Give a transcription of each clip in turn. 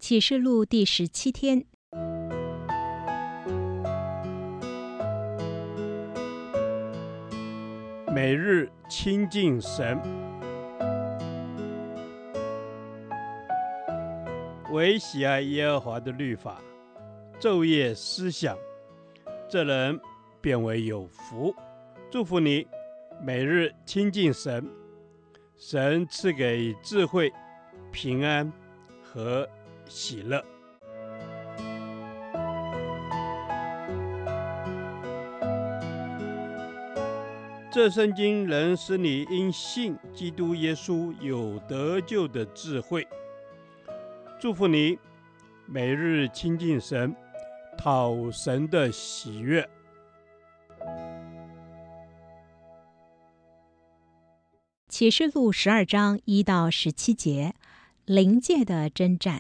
启示录第17天， 每日亲近神，唯喜爱耶和华的律法，昼夜思想，这人便为有福。祝福你，每日亲近神，神赐给智慧、平安和喜乐。这圣经能使你因信基督耶稣有得救的智慧。祝福你，每日亲近神，讨神的喜悦。 启示录12章1到17节，灵界的征战。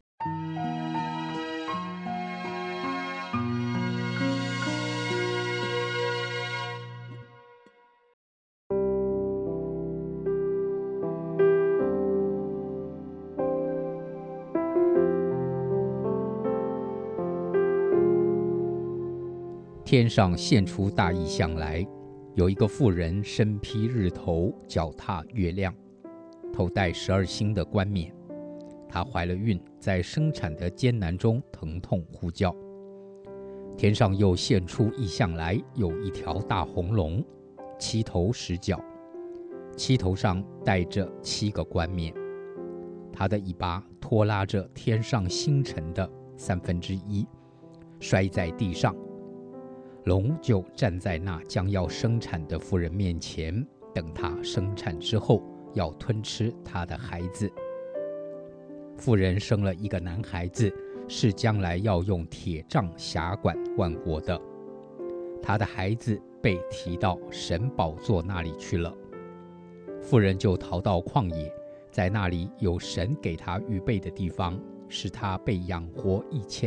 天上现出大异象来，有一个妇人身披日头，脚踏月亮，头戴12星的冠冕。她怀了孕，在生产的艰难中疼痛呼叫。天上又现出异象来，有一条大红龙，7头10脚，7头上戴着7个冠冕。它的尾巴拖拉着天上星辰的1/3，摔在地上。龙就站在那将要生产的妇人面前，等她生产之后，要吞吃她的孩子。妇人生了一个男孩子，是将来要用铁杖辖管万国的。他的孩子被提到神宝座那里去了。妇人就逃到旷野，在那里有神给他预备的地方，使他被养活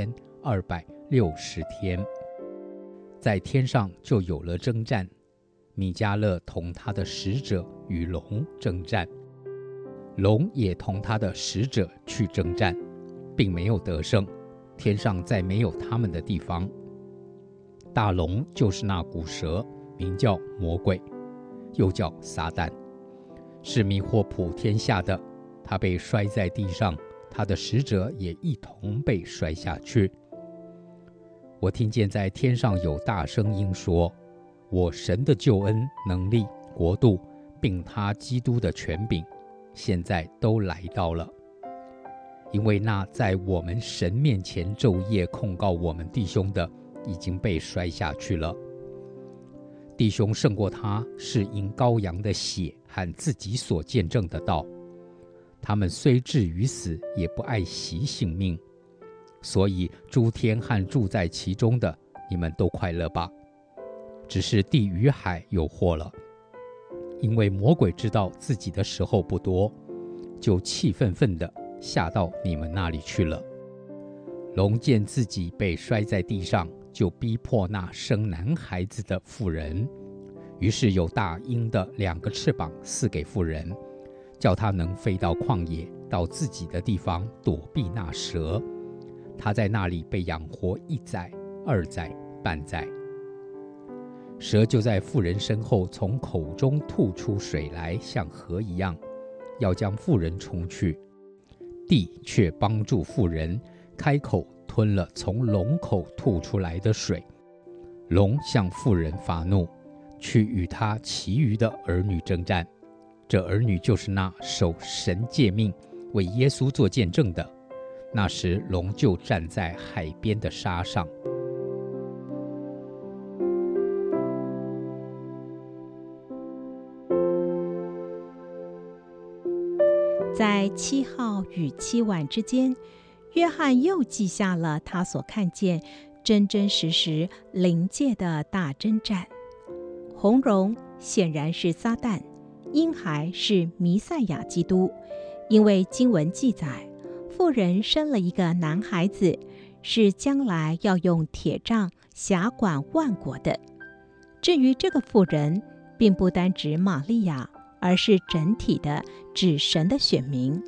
1260天。在天上就有了征战，米迦勒同他的使者与龙征战，龙也同他的使者去征战，并没有得胜，天上再没有他们的地方。大龙就是那古蛇，名叫魔鬼，又叫撒旦，是迷惑普天下的。他被摔在地上，他的使者也一同被摔下去。我听见在天上有大声音说，我神的救恩、能力、国度，并他基督的权柄，现在都来到了。因为那在我们神面前昼夜控告我们弟兄的，已经被摔下去了。弟兄胜过他，是因羔羊的血和自己所见证的道。他们虽至于死，也不爱惜性命。所以诸天和住在其中的，你们都快乐吧。只是地与海有祸了，因为魔鬼知道自己的时候不多，就气愤愤地下到你们那里去了。龙见自己被摔在地上，就逼迫那生男孩子的妇人，于是有大鹰的2个翅膀赐给妇人，叫她能飞到旷野，到自己的地方躲避那蛇。他在那里被养活1载、2载、半载。蛇就在妇人身后从口中吐出水来，像河一样，要将妇人冲去。地却帮助妇人，开口吞了从龙口吐出来的水。龙向妇人发怒，去与他其余的儿女征战。这儿女就是那守神诫命、为耶稣做见证的。那时龙就站在海边的沙上。 在7号与7晚之间，约翰又记下了他所看见真真实实灵界的大征战。红龙显然是撒旦，婴孩是弥赛亚基督，因为经文记载，妇人生了一个男孩子，是将来要用铁杖辖管万国的。至于这个妇人，并不单指玛利亚，而是整体的指神的选民，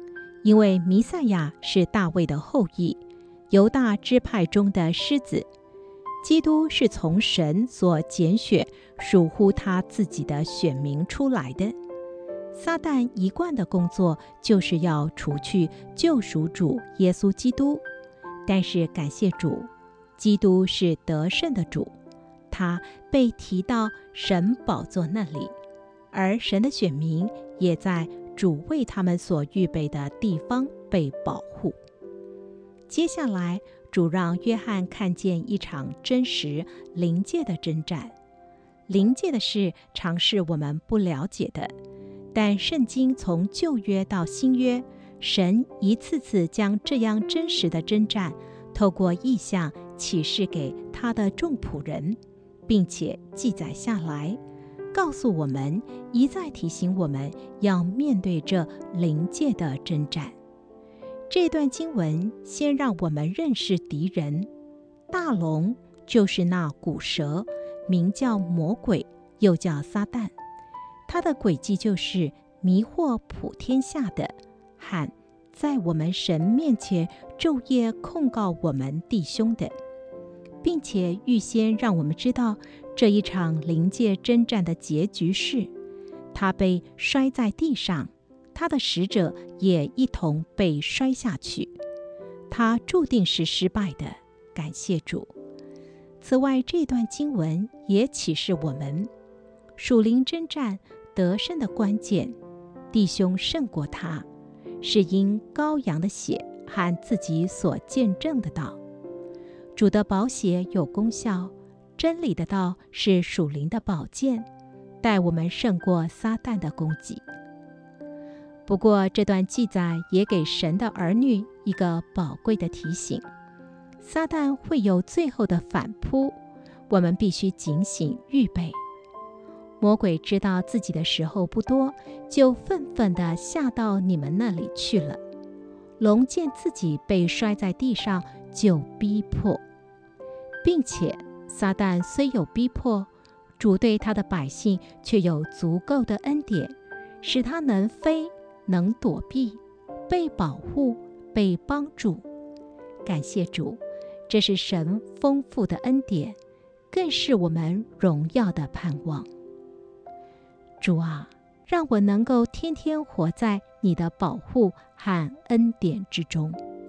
因为弥赛亚是大卫的后裔，犹大支派中的狮子。基督是从神所拣选属乎他自己的选民出来的。撒旦一贯的工作就是要除去救赎主耶稣基督，但是感谢主，基督是得胜的主，他被提到神宝座那里，而神的选民也在主为他们所预备的地方被保护。接下来，主让约翰看见一场真实灵界的征战。灵界的事常是我们不了解的，但圣经从旧约到新约，神一次次将这样真实的征战透过异象启示给他的众仆人，并且记载下来，告诉我们，一再提醒我们要面对这灵界的征战。这段经文先让我们认识敌人。大龙就是那古蛇，名叫魔鬼，又叫撒旦。他的诡计就是迷惑普天下的，和在我们神面前昼夜控告我们弟兄的，并且预先让我们知道这一场灵界征战的结局是，他被摔在地上，他的使者也一同被摔下去，他注定是失败的。感谢主。此外，这段经文也启示我们，属灵征战得胜的关键，弟兄胜过他，是因羔羊的血和自己所见证的道。主的宝血有功效，真理的道是属灵的宝剑，带我们胜过撒旦的攻击。不过，这段记载也给神的儿女一个宝贵的提醒，撒旦会有最后的反扑，我们必须警醒预备。魔鬼知道自己的时候不多，就愤愤地下到你们那里去了。龙见自己被摔在地上，就逼迫，并且撒旦虽有逼迫，主对他的百姓却有足够的恩典，使他能飞，能躲避，被保护，被帮助。感谢主，这是神丰富的恩典，更是我们荣耀的盼望。主啊，让我能够天天活在你的保护和恩典之中。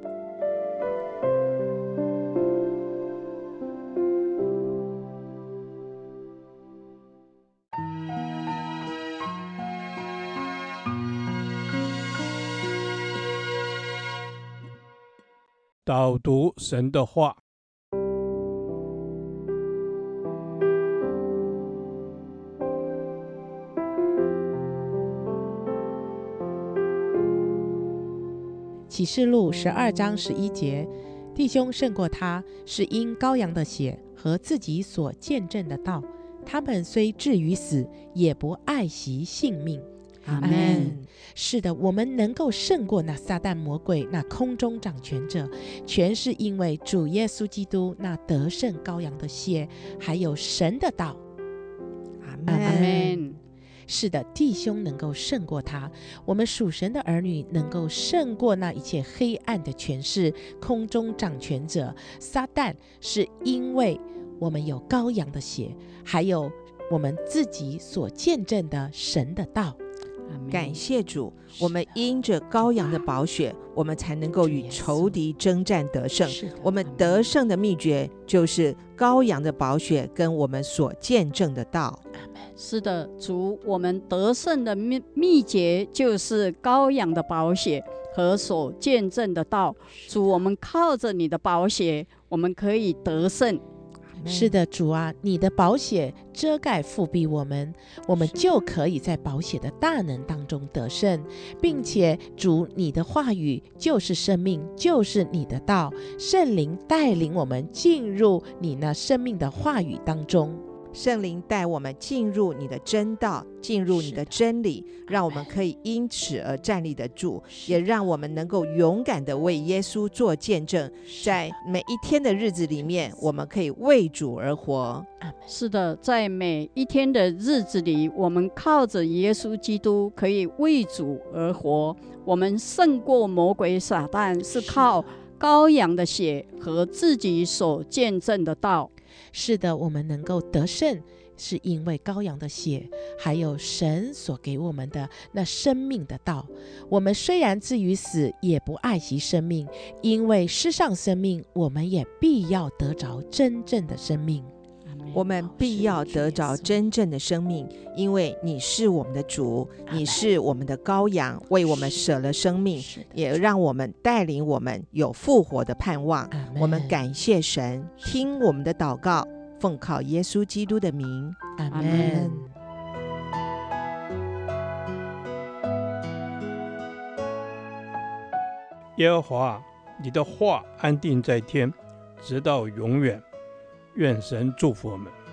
导读神的话。 启示录12章11节，弟兄胜过他，是因羔羊的血和自己所见证的道。他们虽至于死，也不爱惜性命。 阿们。 是的，我们能够胜过那撒旦魔鬼，那空中掌权者，全是因为主耶稣基督那得胜羔羊的血，还有神的道。 阿们。 是的，弟兄能够胜过他，我们属神的儿女能够胜过那一切黑暗的权势、空中掌权者撒旦，是因为我们有羔羊的血，还有我们自己所见证的神的道。 感谢主，我们因着羔羊的宝血，我们才能够与仇敌征战得胜。我们得胜的秘诀就是羔羊的宝血跟我们所见证的道。 是的，主，我们得胜的秘诀就是羔羊的宝血和所见证的道。主，我们靠着你的宝血，我们可以得胜。 是的，主啊，你的宝血遮盖覆庇我们，我们就可以在宝血的大能当中得胜，并且主，你的话语就是生命，就是你的道，圣灵带领我们进入你那生命的话语当中。 圣灵带我们进入你的真道，进入你的真理，让我们可以因此而站立得住，也让我们能够勇敢地为耶稣做见证。在每一天的日子里面，我们可以为主而活。 是的，在每一天的日子里，我们靠着耶稣基督可以为主而活。我们胜过魔鬼撒旦，是靠羔羊的血和自己所见证的道。 是的，我们能够得胜，是因为羔羊的血，还有神所给我们的那生命的道。我们虽然至于死，也不爱惜生命，因为失丧生命，我们也必要得着真正的生命。 我们必要得着真正的生命，因为你是我们的主，你是我们的羔羊，为我们舍了生命，也让我们带领我们有复活的盼望。我们感谢神，听我们的祷告，奉靠耶稣基督的名， 阿阿们们。 耶和华，你的话安定在天，直到永远。愿神祝福我们。